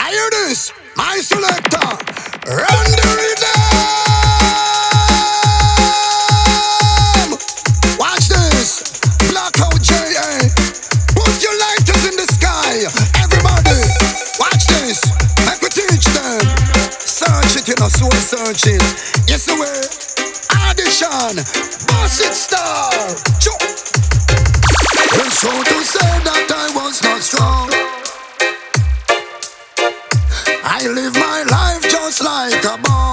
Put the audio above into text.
I hear this, my selector. Run the rhythm. Watch this, Blackout J.A. Put your lighters in the sky. Everybody, watch this. Make we teach them. Search it, you know, soul searching. Yes, the way. Audition, boss it star. It's true to say that I was not strong. I live my life just like a boss.